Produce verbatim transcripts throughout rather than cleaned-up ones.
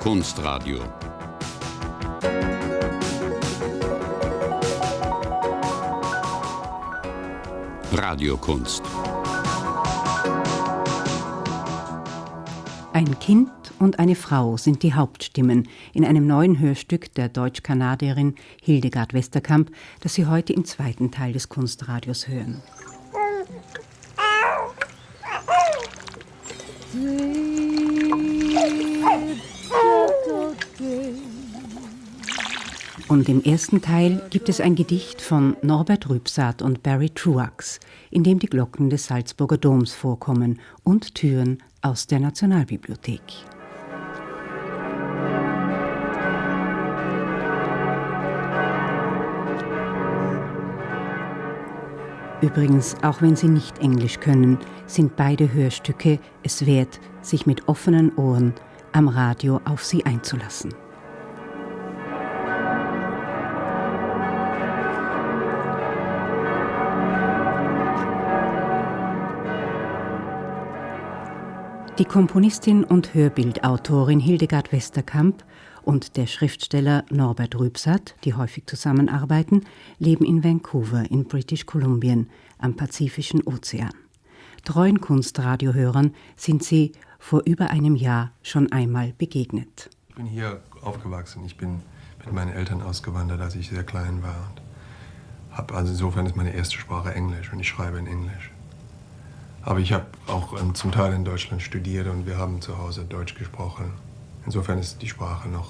Kunstradio. Radiokunst. Ein Kind und eine Frau sind die Hauptstimmen in einem neuen Hörstück der Deutsch-Kanadierin Hildegard Westerkamp, das Sie heute im zweiten Teil des Kunstradios hören. Und im ersten Teil gibt es ein Gedicht von Norbert Rübsath und Barry Truax, in dem die Glocken des Salzburger Doms vorkommen und Türen aus der Nationalbibliothek. Übrigens, auch wenn Sie nicht Englisch können, sind beide Hörstücke es wert, sich mit offenen Ohren am Radio auf sie einzulassen. Die Komponistin und Hörbildautorin Hildegard Westerkamp und der Schriftsteller Norbert Rübsath, die häufig zusammenarbeiten, leben in Vancouver in British Columbia am Pazifischen Ozean. Treuen Kunstradiohörern sind sie vor über einem Jahr schon einmal begegnet. Ich bin hier aufgewachsen. Ich bin mit meinen Eltern ausgewandert, als ich sehr klein war. Hab also insofern ist meine erste Sprache Englisch und ich schreibe in Englisch. Aber ich habe auch ähm, zum Teil in Deutschland studiert und wir haben zu Hause Deutsch gesprochen. Insofern ist die Sprache noch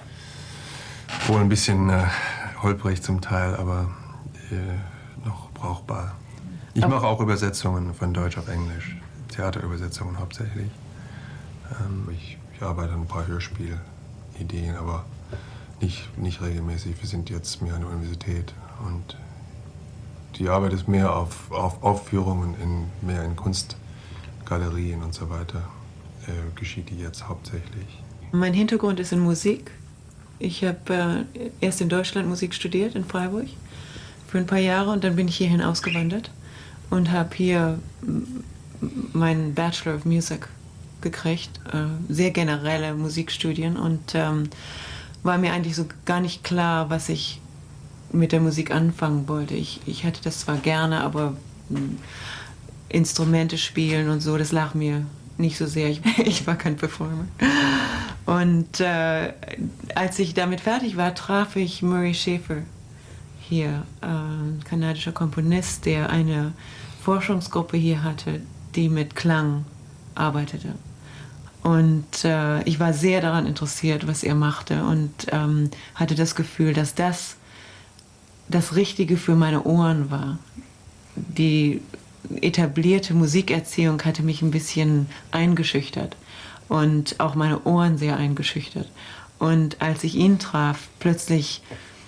wohl ein bisschen äh, holprig zum Teil, aber äh, noch brauchbar. Ich mache auch Übersetzungen von Deutsch auf Englisch, Theaterübersetzungen hauptsächlich. Ähm, ich, ich arbeite an ein paar Hörspielideen, aber nicht, nicht regelmäßig. Wir sind jetzt mehr an der Universität und die Arbeit ist mehr auf, auf Aufführungen, in, mehr in Kunstgalerien und so weiter. Äh, geschieht die jetzt hauptsächlich. Mein Hintergrund ist in Musik. Ich habe äh, erst in Deutschland Musik studiert, in Freiburg, für ein paar Jahre. Und dann bin ich hierhin ausgewandert und habe hier meinen Bachelor of Music gekriegt. Äh, sehr generelle Musikstudien. Und ähm, war mir eigentlich so gar nicht klar, was ich mit der Musik anfangen wollte. Ich, ich hätte das zwar gerne, aber mh, Instrumente spielen und so, das lag mir nicht so sehr. Ich, ich war kein Performer. Und äh, als ich damit fertig war, traf ich Murray Schafer hier, äh, ein kanadischer Komponist, der eine Forschungsgruppe hier hatte, die mit Klang arbeitete. Und äh, ich war sehr daran interessiert, was er machte und ähm, hatte das Gefühl, dass das das Richtige für meine Ohren war. Die etablierte Musikerziehung hatte mich ein bisschen eingeschüchtert und auch meine Ohren sehr eingeschüchtert. Und als ich ihn traf, plötzlich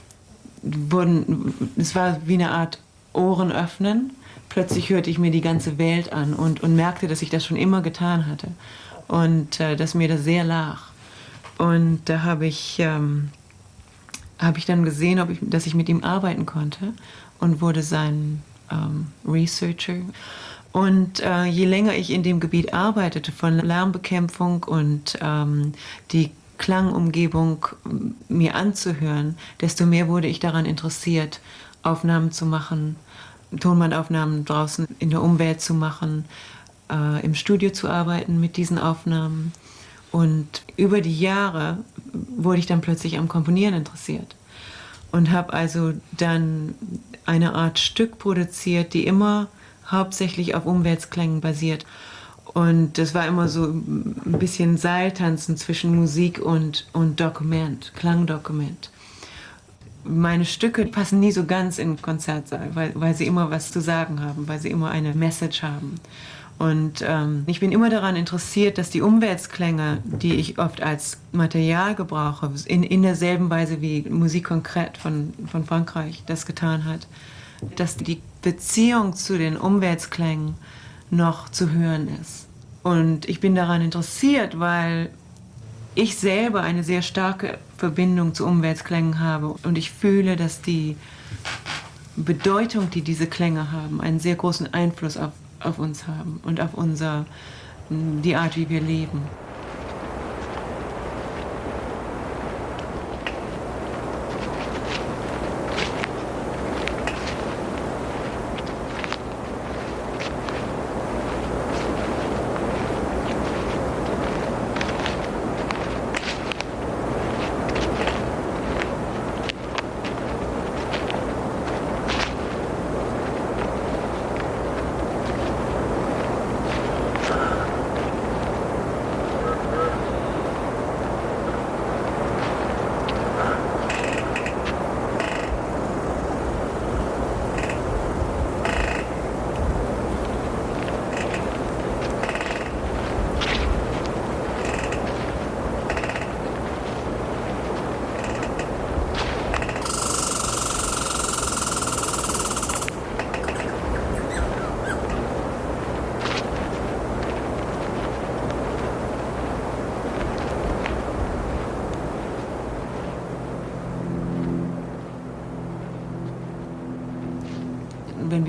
wurden, es war wie eine Art Ohrenöffnen. Plötzlich hörte ich mir die ganze Welt an und, und merkte, dass ich das schon immer getan hatte und äh, dass mir das sehr lag. Und da habe ich ähm, habe ich dann gesehen, ob ich, dass ich mit ihm arbeiten konnte und wurde sein ähm, Researcher. Und äh, je länger ich in dem Gebiet arbeitete, von Lärmbekämpfung und ähm, die Klangumgebung mir anzuhören, desto mehr wurde ich daran interessiert, Aufnahmen zu machen, Tonbandaufnahmen draußen in der Umwelt zu machen, äh, im Studio zu arbeiten mit diesen Aufnahmen. Und über die Jahre wurde ich dann plötzlich am Komponieren interessiert und habe also dann eine Art Stück produziert, die immer hauptsächlich auf Umweltklängen basiert. Und das war immer so ein bisschen Seiltanzen zwischen Musik und, und Dokument, Klangdokument. Meine Stücke passen nie so ganz in den Konzertsaal, weil, weil sie immer was zu sagen haben, weil sie immer eine Message haben. Und ähm, ich bin immer daran interessiert, dass die Umweltklänge, die ich oft als Material gebrauche, in, in derselben Weise wie Musik konkret von, von Frankreich das getan hat, dass die Beziehung zu den Umweltklängen noch zu hören ist. Und ich bin daran interessiert, weil ich selber eine sehr starke Verbindung zu Umweltklängen habe. Und ich fühle, dass die Bedeutung, die diese Klänge haben, einen sehr großen Einfluss auf auf uns haben und auf unser, die Art, wie wir leben.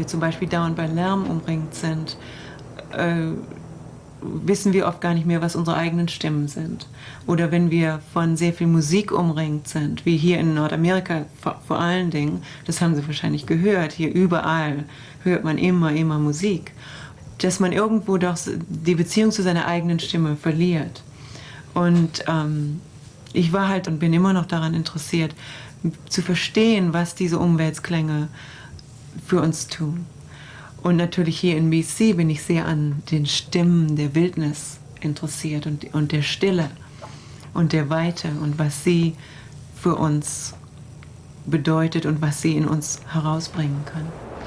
zum Beispiel dauernd bei Lärm umringt sind, äh, wissen wir oft gar nicht mehr, was unsere eigenen Stimmen sind. Oder wenn wir von sehr viel Musik umringt sind, wie hier in Nordamerika vor, vor allen Dingen, das haben Sie wahrscheinlich gehört, hier überall hört man immer, immer Musik, dass man irgendwo doch die Beziehung zu seiner eigenen Stimme verliert. Und ähm, ich war halt und bin immer noch daran interessiert, zu verstehen, was diese Umweltklänge für uns tun. Und natürlich hier in B C bin ich sehr an den Stimmen der Wildnis interessiert und, und der Stille und der Weite und was sie für uns bedeutet und was sie in uns herausbringen kann.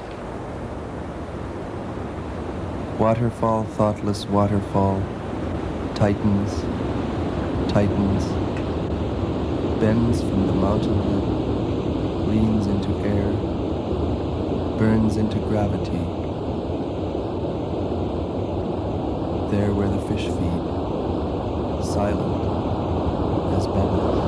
Waterfall, thoughtless waterfall, tightens, tightens, bends from the mountain lip, leans into air, burns into gravity. There where the fish feed, silent as bubbles.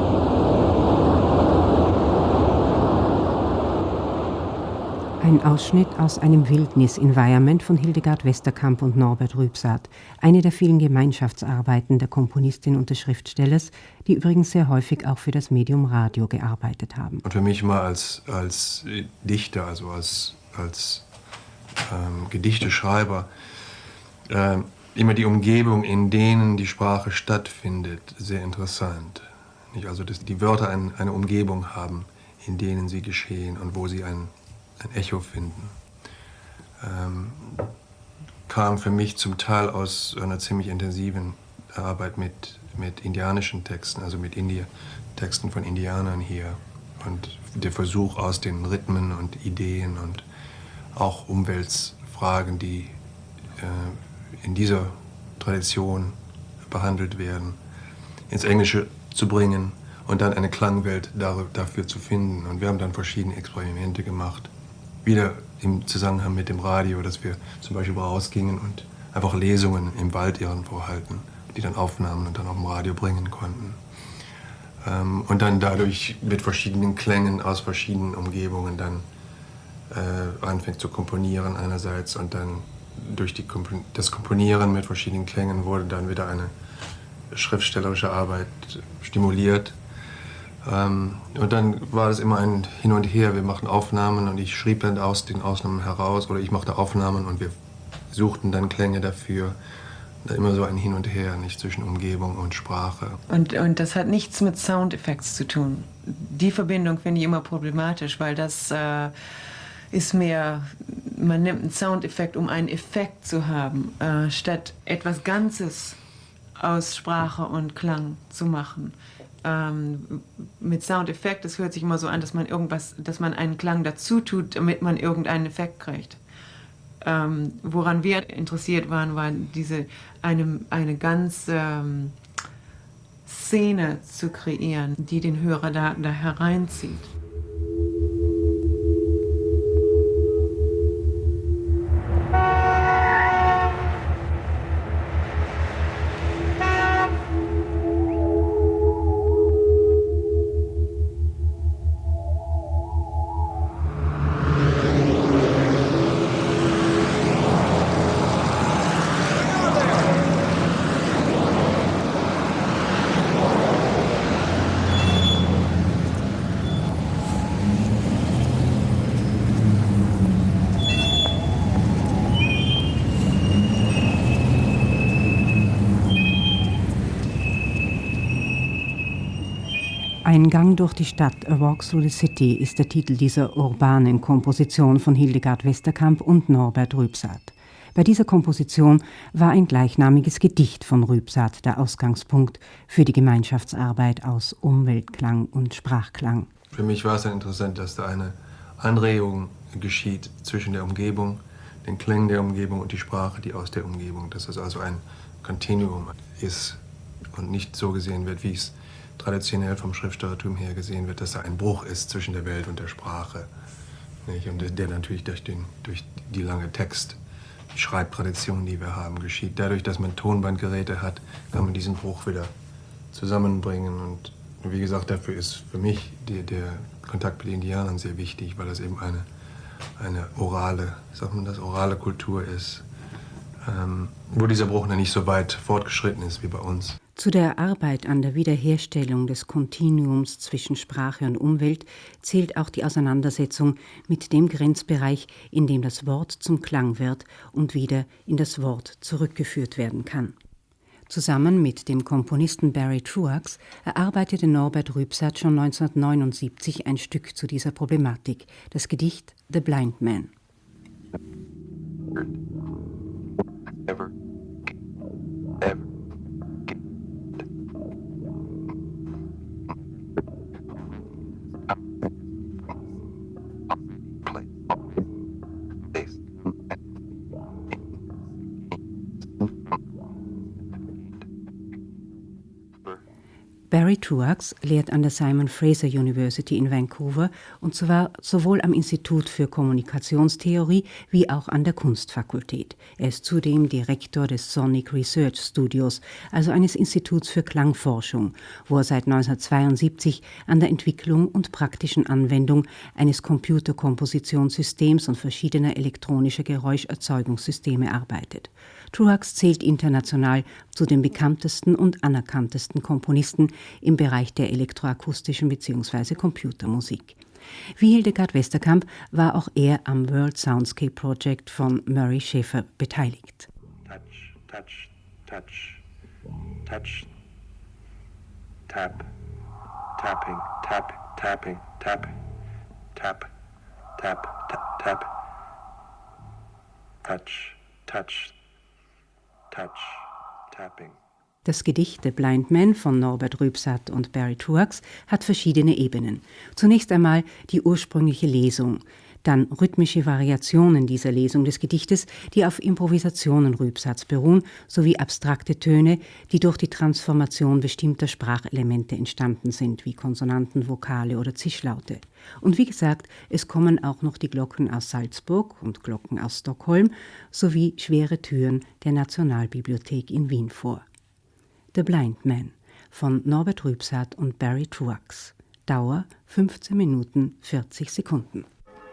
Ein Ausschnitt aus einem Wildnis-Environment von Hildegard Westerkamp und Norbert Rübsath, eine der vielen Gemeinschaftsarbeiten der Komponistin und des Schriftstellers, die übrigens sehr häufig auch für das Medium Radio gearbeitet haben. Und für mich mal als, als Dichter, also als, als ähm, Gedichteschreiber, äh, immer die Umgebung, in denen die Sprache stattfindet, sehr interessant. Nicht? Also dass die Wörter ein, eine Umgebung haben, in denen sie geschehen und wo sie ein, ein Echo finden. Ähm, kam für mich zum Teil aus einer ziemlich intensiven Arbeit mit, mit indianischen Texten, also mit Indi- Texten von Indianern hier. Und der Versuch aus den Rhythmen und Ideen und auch Umweltfragen, die äh, in dieser Tradition behandelt werden, ins Englische zu bringen und dann eine Klangwelt dar- dafür zu finden. Und wir haben dann verschiedene Experimente gemacht. Wieder im Zusammenhang mit dem Radio, dass wir zum Beispiel rausgingen und einfach Lesungen im Wald irgendwo halten, die dann aufnahmen und dann auf dem Radio bringen konnten. Ähm, und dann dadurch mit verschiedenen Klängen aus verschiedenen Umgebungen dann äh, anfängt zu komponieren einerseits und dann durch die Kompon- das Komponieren mit verschiedenen Klängen wurde dann wieder eine schriftstellerische Arbeit stimuliert. Ähm, und dann war es immer ein Hin und Her. Wir machten Aufnahmen und ich schrieb dann aus den Aufnahmen heraus oder ich machte Aufnahmen und wir suchten dann Klänge dafür. Da immer so ein Hin und Her, nicht zwischen Umgebung und Sprache. Und, und das hat nichts mit Soundeffekts zu tun. Die Verbindung finde ich immer problematisch, weil das äh, ist mehr, man nimmt einen Soundeffekt, um einen Effekt zu haben, äh, statt etwas Ganzes aus Sprache und Klang zu machen. Ähm, mit Soundeffekt, das hört sich immer so an, dass man irgendwas, dass man einen Klang dazu tut, damit man irgendeinen Effekt kriegt. Ähm, woran wir interessiert waren, war diese eine, eine ganze ähm, Szene zu kreieren, die den Hörer da, da hereinzieht. Ein Gang durch die Stadt, A Walk Through the City, ist der Titel dieser urbanen Komposition von Hildegard Westerkamp und Norbert Rübsath. Bei dieser Komposition war ein gleichnamiges Gedicht von Rübsath der Ausgangspunkt für die Gemeinschaftsarbeit aus Umweltklang und Sprachklang. Für mich war es dann interessant, dass da eine Anregung geschieht zwischen der Umgebung, den Klängen der Umgebung und die Sprache, die aus der Umgebung, dass es also ein Kontinuum ist und nicht so gesehen wird, wie es traditionell vom Schriftstellertum her gesehen wird, dass da ein Bruch ist zwischen der Welt und der Sprache. Nicht? Und der natürlich durch, den, durch die lange Text, die Schreibtradition, die wir haben, geschieht. Dadurch, dass man Tonbandgeräte hat, kann man diesen Bruch wieder zusammenbringen. Und wie gesagt, dafür ist für mich die, der Kontakt mit den Indianern sehr wichtig, weil das eben eine, eine orale, sagt man das, orale Kultur ist, ähm, wo dieser Bruch noch nicht so weit fortgeschritten ist wie bei uns. Zu der Arbeit an der Wiederherstellung des Kontinuums zwischen Sprache und Umwelt zählt auch die Auseinandersetzung mit dem Grenzbereich, in dem das Wort zum Klang wird und wieder in das Wort zurückgeführt werden kann. Zusammen mit dem Komponisten Barry Truax erarbeitete Norbert Rübsath schon neunzehnhundertneunundsiebzig ein Stück zu dieser Problematik, das Gedicht The Blind Man. Ever, ever. Barry Truax lehrt an der Simon Fraser University in Vancouver und zwar sowohl am Institut für Kommunikationstheorie wie auch an der Kunstfakultät. Er ist zudem Direktor des Sonic Research Studios, also eines Instituts für Klangforschung, wo er seit neunzehnhundertzweiundsiebzig an der Entwicklung und praktischen Anwendung eines Computerkompositionssystems und verschiedener elektronischer Geräuscherzeugungssysteme arbeitet. Truax zählt international zu den bekanntesten und anerkanntesten Komponisten im Bereich der elektroakustischen bzw. Computermusik. Wie Hildegard Westerkamp war auch er am World Soundscape Project von Murray Schafer beteiligt. Touch, touch, touch, touch, tap, tapping, tap, tapping, tap, tap, tap, tap, tap, touch, touch, touch, tapping. Das Gedicht The Blind Man von Norbert Rübsath und Barry Truax hat verschiedene Ebenen. Zunächst einmal die ursprüngliche Lesung, dann rhythmische Variationen dieser Lesung des Gedichtes, die auf Improvisationen Rübsaths beruhen, sowie abstrakte Töne, die durch die Transformation bestimmter Sprachelemente entstanden sind, wie Konsonanten, Vokale oder Zischlaute. Und wie gesagt, es kommen auch noch die Glocken aus Salzburg und Glocken aus Stockholm sowie schwere Türen der Nationalbibliothek in Wien vor. The Blind Man von Norbert Rübsath und Barry Truax. Dauer fünfzehn Minuten vierzig Sekunden.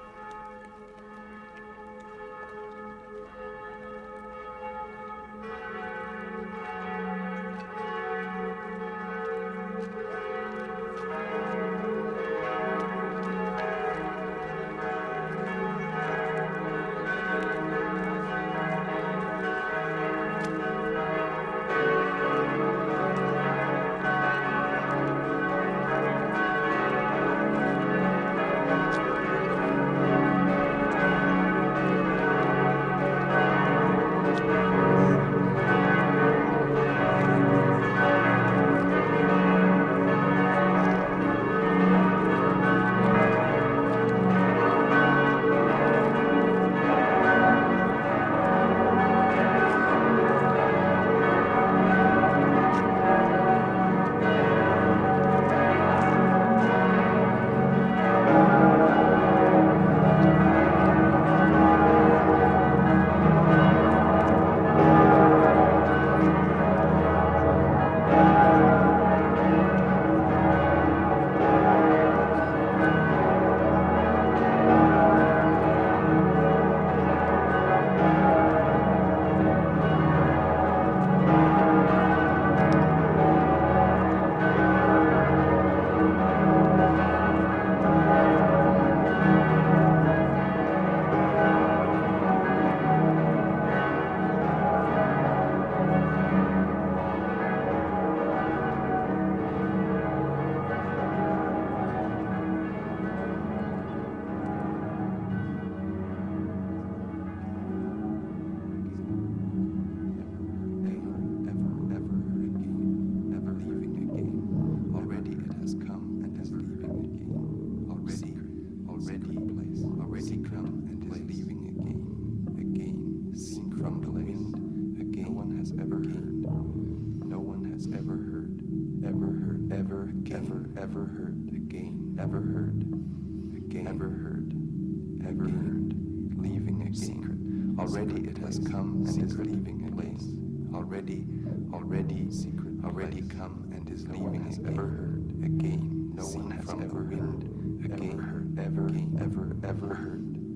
ever heard again, ever heard again, ever heard, ever heard, leaving a secret. Already it has come and is leaving a place. Already, already, secret, already come and is leaving a ever heard again. No one has ever heard again, ever, ever, ever heard.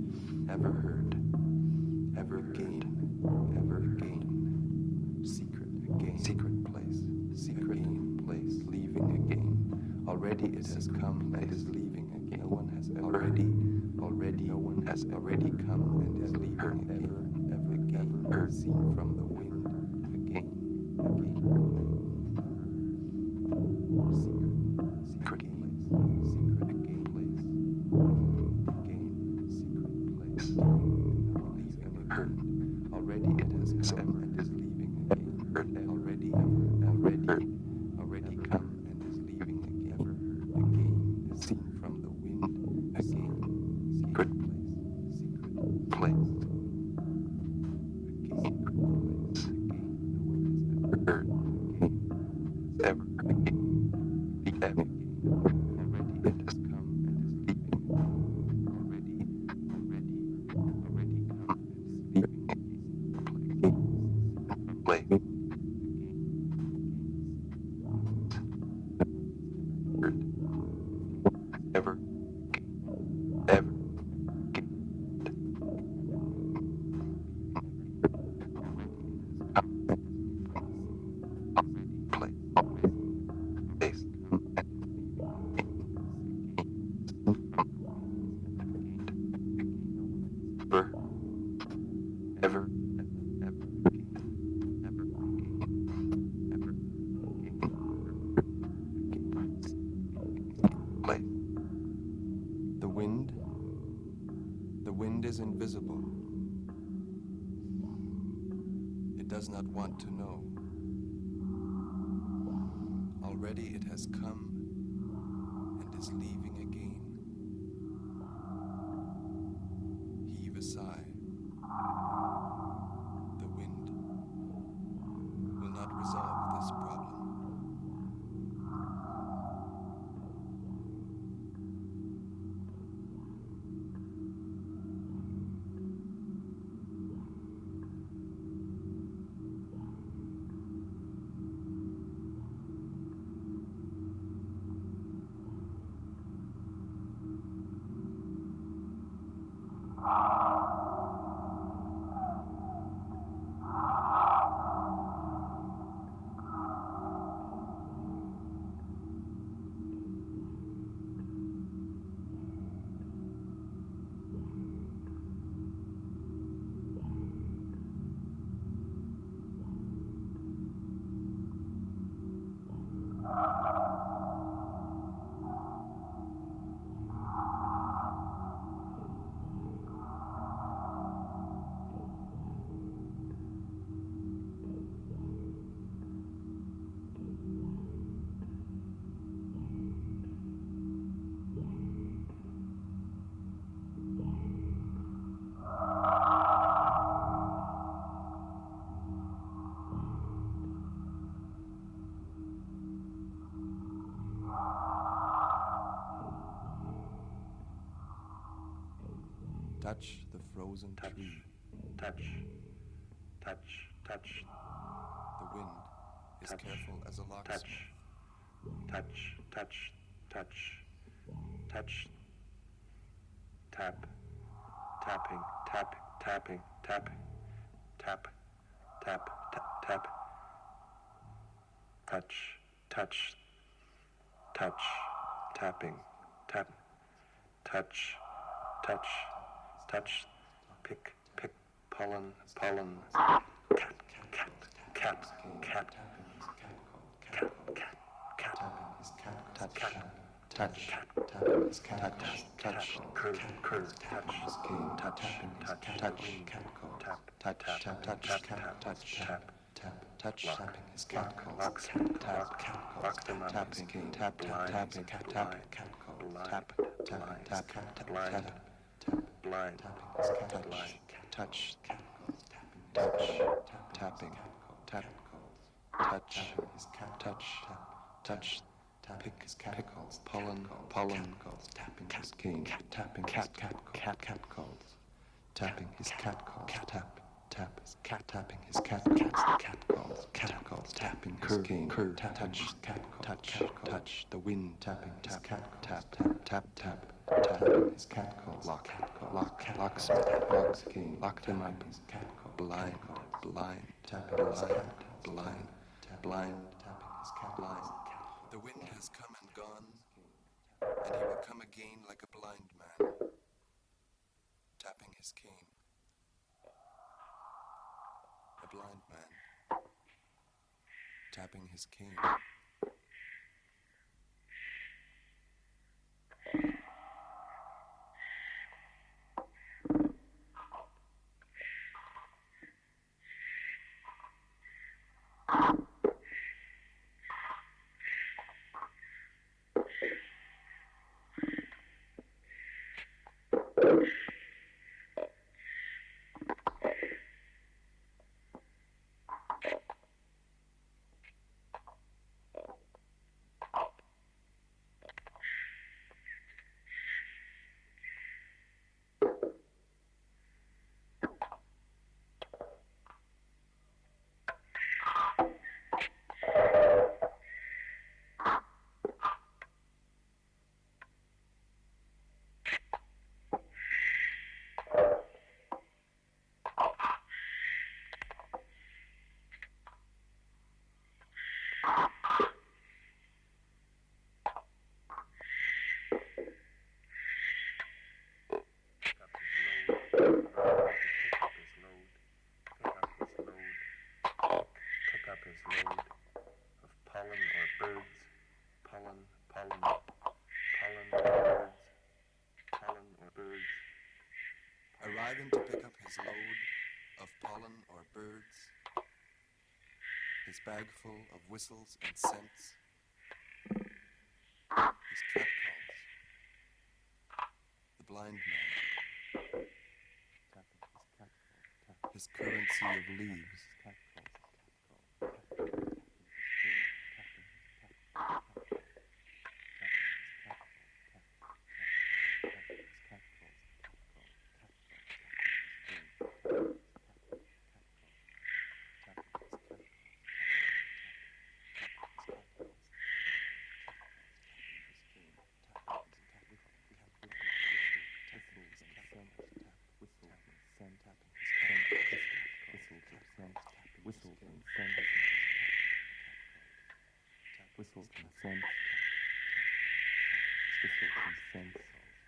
ever heard, ever gain, ever gain, secret again, secret place, secret again, place, leaving again. Already it has come and is leaving again. No one has ever already, already, no one has already come and is leaving again. Ever, again, heard, seen from the wind again, again. Secret, secret place, secret again place, again, secret place. Leaving heard. Already it has come and is leaving again. Heard already, ever, already, already come and is leaving again. Ever heard again, is seen from the wind again. Secret place, secret place. Again, place again. No one has ever heard again. Ever again. The ever again. Already it has come and is leaving again. Already, already, already come and is leaving again. Play. Play. Heard. Ever. Ever. Play. Place. Ever. Ever. Ever. Ever. Ever. Play. The wind. The wind is invisible. It does not want to know. Already it has come and is leaving again. Heave a sigh. The wind will not resolve this problem. Touch the frozen Touch, tree. touch, touch, touch, The wind is Touch. careful as a locksmith. touch, touch, touch, touch, touch, tap, tapping, tap, tapping, tapping, tap, tap, tap, tap, touch, touch, touch, tapping, tap, touch, touch, touch, pick, pick, pollen, pollen, cat, cat, cat, cat, cat, cat, cat, touch, touch, touch, touch, touch, curve, curve, touch, touch, touch, touch, tap, touch, tap, touch, tap, touch, tap, tap, touch, tapping his cat calls, tap, tap, tapping, tap, tapping, tap, tap, tap, tap, tap, blind, blind, touch, touch, touch, tapping, tap, touch, touch, touch, pick, pick, pollen, pollen, tapping his cane, tapping cat, cat, cat, cat calls, tapping his cat calls, tap, tap, cat, tapping his cat, cat, cat calls, cat calls, catcalls, tapping, curving, curve, touch, touch, touch, the wind, tapping, tap, tap, tap, tap, tap, tapping his catcalls, lock, lock, locksmith, locks king, locked him up, blind, blind, tap, blind, blind, blind, tapping his cat, blind. The wind has come and gone, and he will come again like a blind man, tapping his cane. A blind man, tapping his cane. Arriving to pick up his load of pollen or birds, his bag full of whistles and scents, his cat calls, the blind man, his currency of leaves, whistle consent, whistle consent,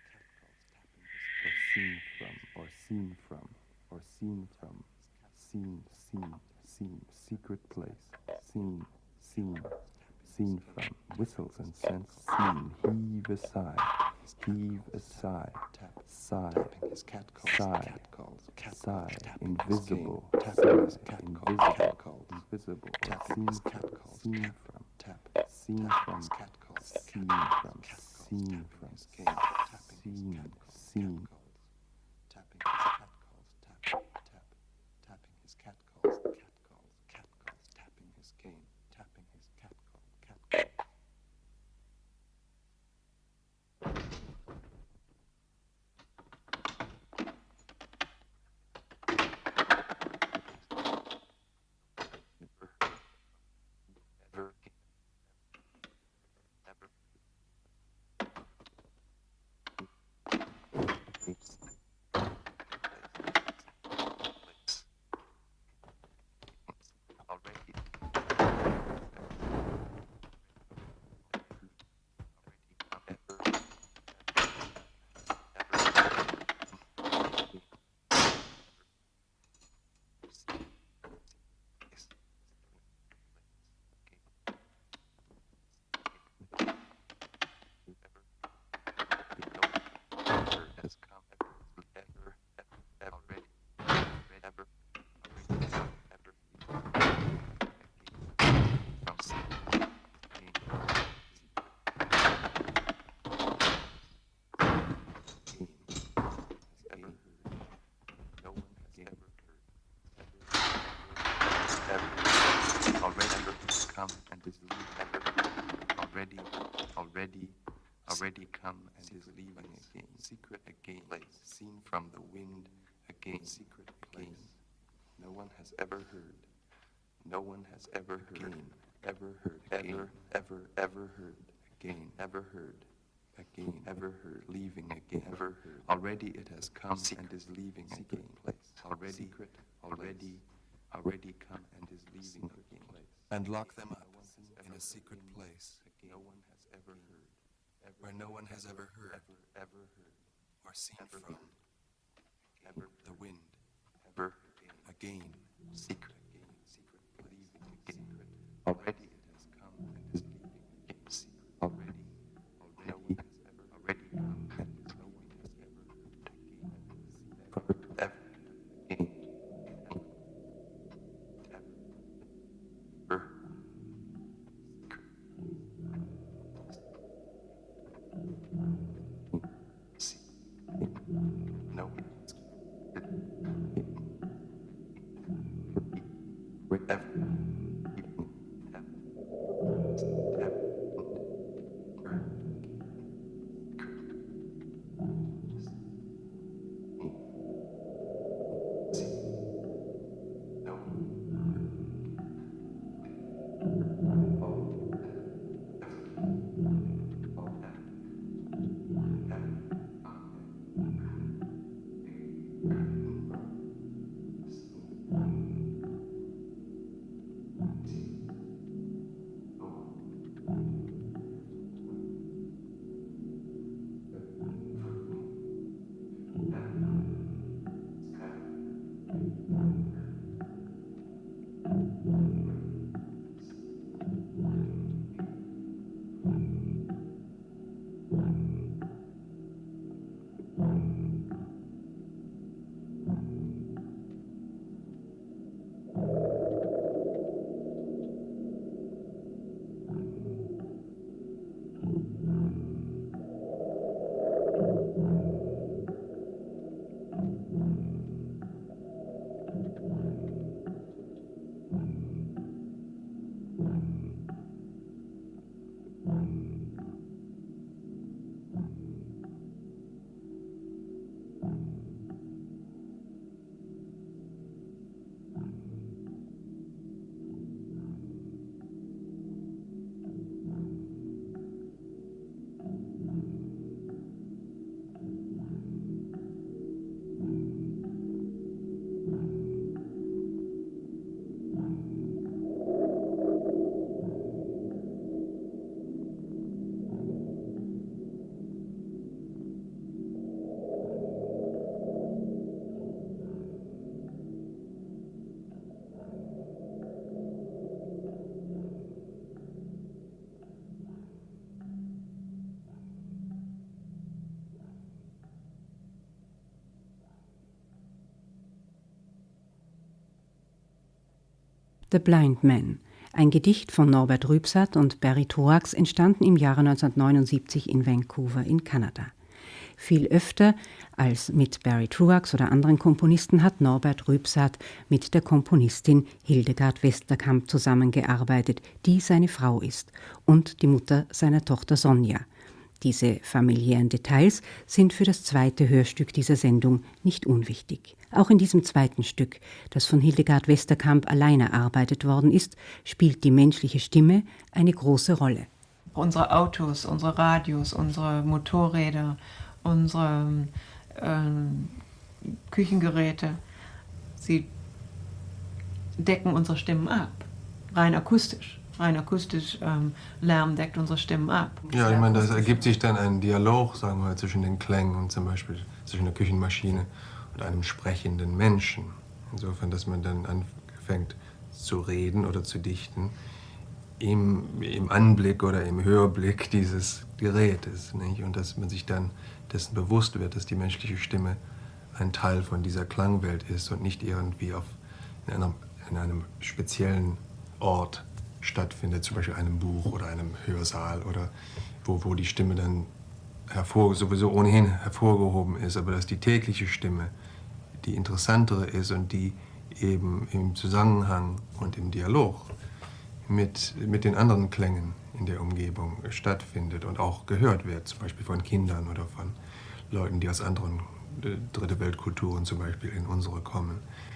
or seen from, or seen from, or seen from, seen, seen, seen, secret place, seen, seen, seen from, whistles and scents, seen, heave aside, heave aside, sigh, sigh, sigh, invisible, sigh, invisible, invisible, seen from, seen from, tap, seen from, seen from, seen from, seen, seen, tapping his cat calls, tap, tap, tapping his cat calls, cat calls, cat calls, tapping his cane, tapping his cat call, cat calls. Already, already, already come and is leaving again. Secret again, place seen from the wind again. Secret place no one has ever heard. no one has ever heard, ever heard, ever, ever, ever heard again, ever heard, again, ever heard, leaving again, ever heard. Already it has come and is leaving again. Place. Already, secret, already, already come and is leaving again. And lock them up in a secret place No one has ever heard, ever, where no one has ever heard ever, ever heard, or seen ever from ever, the wind ever, again. secret, again, secret, leaving again. Already it has come and is leaving again. Secret, already, already, no one has ever, already come and is no one has ever heard again. Ever, again, ever, ever, see, no one has ever, The Blind Man, ein Gedicht von Norbert Rübsatt und Barry Truax, entstanden im Jahre neunzehnhundertneunundsiebzig in Vancouver in Kanada. Viel öfter als mit Barry Truax oder anderen Komponisten hat Norbert Rübsatt mit der Komponistin Hildegard Westerkamp zusammengearbeitet, die seine Frau ist und die Mutter seiner Tochter Sonja. Diese familiären Details sind für das zweite Hörstück dieser Sendung nicht unwichtig. Auch in diesem zweiten Stück, das von Hildegard Westerkamp allein erarbeitet worden ist, spielt die menschliche Stimme eine große Rolle. Unsere Autos, unsere Radios, unsere Motorräder, unsere äh, Küchengeräte, sie decken unsere Stimmen ab, rein akustisch. Rein akustisch ähm, Lärm deckt unsere Stimmen ab. Ja, ich meine, das ergibt sich dann ein Dialog, sagen wir mal, zwischen den Klängen und zum Beispiel zwischen der Küchenmaschine und einem sprechenden Menschen. Insofern, dass man dann anfängt zu reden oder zu dichten im, im Anblick oder im Hörblick dieses Gerätes, nicht? Und dass man sich dann dessen bewusst wird, dass die menschliche Stimme ein Teil von dieser Klangwelt ist und nicht irgendwie auf, in, einer, in einem speziellen Ort stattfindet, zum Beispiel einem Buch oder einem Hörsaal oder wo, wo die Stimme dann hervor, sowieso ohnehin hervorgehoben ist, aber dass die tägliche Stimme die interessantere ist und die eben im Zusammenhang und im Dialog mit, mit den anderen Klängen in der Umgebung stattfindet und auch gehört wird, zum Beispiel von Kindern oder von Leuten, die aus anderen Dritte Weltkulturen zum Beispiel in unsere kommen.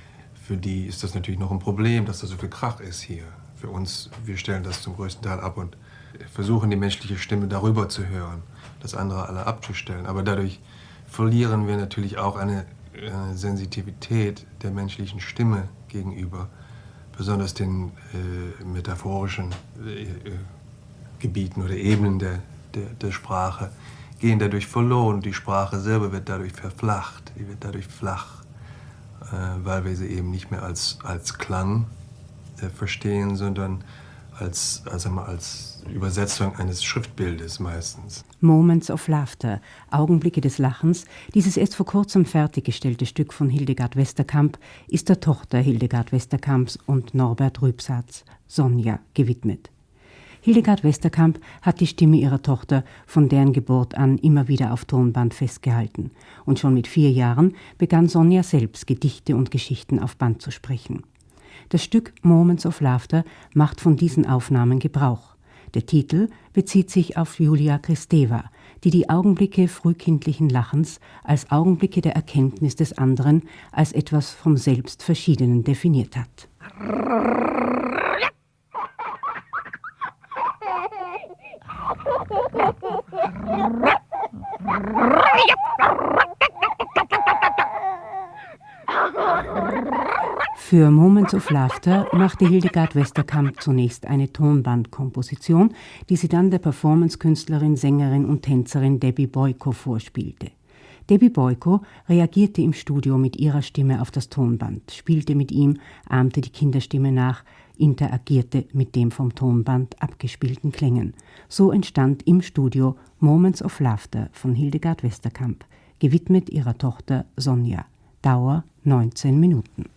für die ist das natürlich noch ein Problem, dass da so viel Krach ist hier. Für uns, wir stellen das zum größten Teil ab und versuchen, die menschliche Stimme darüber zu hören, das andere alle abzustellen. Aber dadurch verlieren wir natürlich auch eine, eine Sensitivität der menschlichen Stimme gegenüber, besonders den äh, metaphorischen äh, Gebieten oder Ebenen der, der, der Sprache, gehen dadurch verloren. Die Sprache selber wird dadurch verflacht, die wird dadurch flach, äh, weil wir sie eben nicht mehr als, als Klang äh, verstehen, sondern als, also mal als Übersetzung eines Schriftbildes meistens. Moments of Laughter, Augenblicke des Lachens, dieses erst vor kurzem fertiggestellte Stück von Hildegard Westerkamp, ist der Tochter Hildegard Westerkamps und Norbert Rübsatz, Sonja, gewidmet. Hildegard Westerkamp hat die Stimme ihrer Tochter von deren Geburt an immer wieder auf Tonband festgehalten. Und schon mit vier Jahren begann Sonja selbst Gedichte und Geschichten auf Band zu sprechen. Das Stück Moments of Laughter macht von diesen Aufnahmen Gebrauch. Der Titel bezieht sich auf Julia Kristeva, die die Augenblicke frühkindlichen Lachens als Augenblicke der Erkenntnis des anderen als etwas vom Selbst Verschiedenen definiert hat. Für Moments of Laughter machte Hildegard Westerkamp zunächst eine Tonbandkomposition, die sie dann der Performancekünstlerin, Sängerin und Tänzerin Debbie Boyko vorspielte. Debbie Boyko reagierte im Studio mit ihrer Stimme auf das Tonband, spielte mit ihm, ahmte die Kinderstimme nach, interagierte mit dem vom Tonband abgespielten Klängen. So entstand im Studio Moments of Laughter von Hildegard Westerkamp, gewidmet ihrer Tochter Sonja. Dauer neunzehn Minuten.